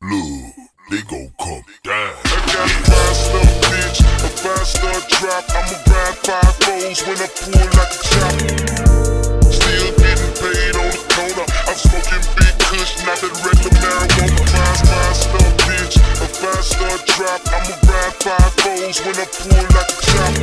Look, they gon' come down. I got a 5-star bitch, a 5-star drop. I'ma ride 5 foes when I pull like a chop. Still getting paid on the corner. I'm smoking big kush, not that regular marijuana. 5-star bitch, a 5-star drop. I'ma ride 5 foes when I pull like a chop.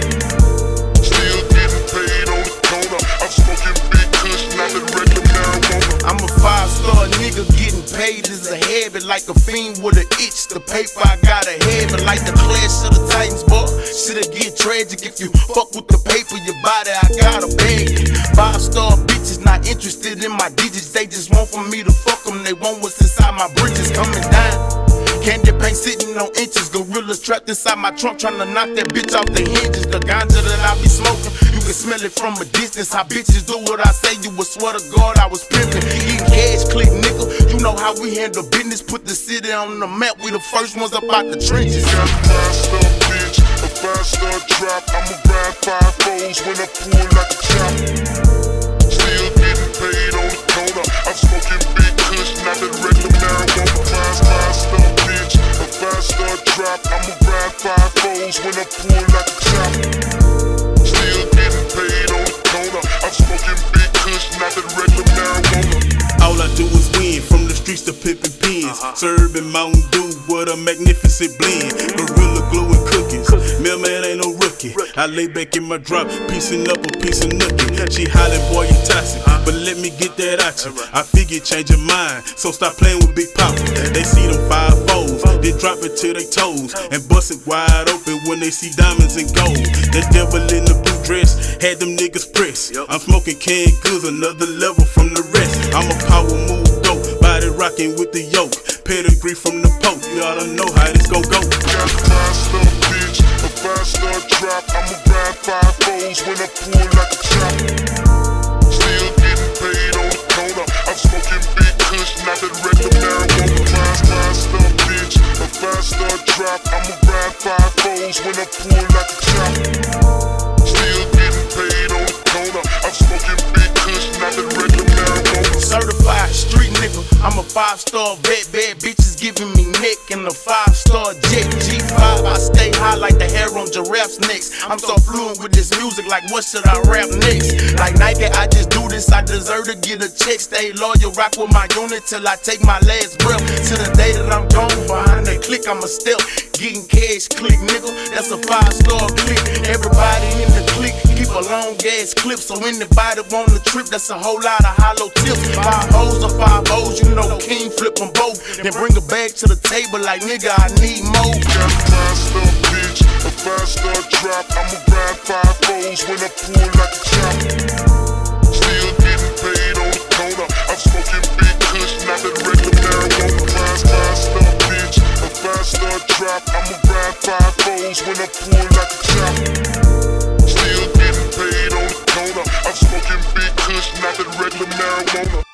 Still getting paid on the corner. I'm smoking big kush, not that regular marijuana. I'm a 5-star nigga, getting paid is a habit. Like a fiend with an itch, the paper I got a habit. Like the Clash of the Titans, boy, shit'll get tragic if you fuck with the paper, your body, I gotta beg it. 5-star bitches not interested in my digits, they just want for me to fuck them. They want what's inside my bridges coming down. Candy paint sitting on inches, gorillas trapped inside my trunk trying to knock that bitch off the hinges. The ganja that I be smoking, you can smell it from a distance. How bitches do what I say, you would swear to God I was pimping. Eating cash, click nickel, you know how we handle business. Put the city on the map, we the first ones up out the trenches. Got a 5-star bitch, a 5-star drop. I'ma ride 5 foes when I pull like a chop. Still getting paid on the corner. I'm smoking big kush, not that regular marijuana. 5-star bitch, a 5-star drop. I'ma ride 5 foes when I pull like a chop. Still getting paid on the corner. I'm smoking big kush, not that regular marijuana. All I do is win, from the streets to pimpin' pins. Serving Mountain Dew with a magnificent blend. Gorilla glue and cookies, mailman ain't no rookie. I lay back in my drop, piecing up a piece of nookie. She hollin', boy, you toxic, but let me get that out you. I figure change your mind, so stop playing with Big Papa. They see them 5 foes, they drop it to their toes and bust it wide open when they see diamonds and gold. The devil in the blue dress had them niggas pressed. I'm smoking canned goods, another level from the rest. I'm a power move dope, body rocking with the yoke. Pedigree from the Pope, you oughta know how this gon' go. Got a 5-star bitch, a 5-star drop. I'ma ride 5 foes when I pull like a chop. Still getting paid on the corner. I'm smoking big kush, not that regular marijuana. 5-star bitch, a 5-star drop. I'ma ride 5 foes when I pull like a chop. Still getting paid on the corner. I'm smoking big kush, not that regular marijuana. Certified street nigga, I'm a 5-star vet, bad bitches giving me neck. And a 5-star jet G5, I stay high like the hair on giraffes' necks. I'm so fluent with this music, like what should I rap next? Like Nike, I just do this, I deserve to get a check. Stay loyal, rock with my unit till I take my last breath. Till the day that I'm gone, behind that click I'ma step. Getting cash, click nigga, that's a 5-star click. Everybody in the clique, keep a long ass clip. So anybody want a trip, that's a whole lot of hollow tips. 5 hoes or 5 O's, you know King flip them both. Then bring a bag to the table like nigga, I need more. Got a 5-star bitch, a 5-star drop. I'ma ride 5 foes when I pull like a chop. Still getting paid on the corner. I'm smoking big kush, not that regular marijuana. 5-star bitch, a 5-star drop. I'ma ride 5 foes when I pull like a chop. Still getting paid on the corner. I'm smoking big kush, not that regular marijuana.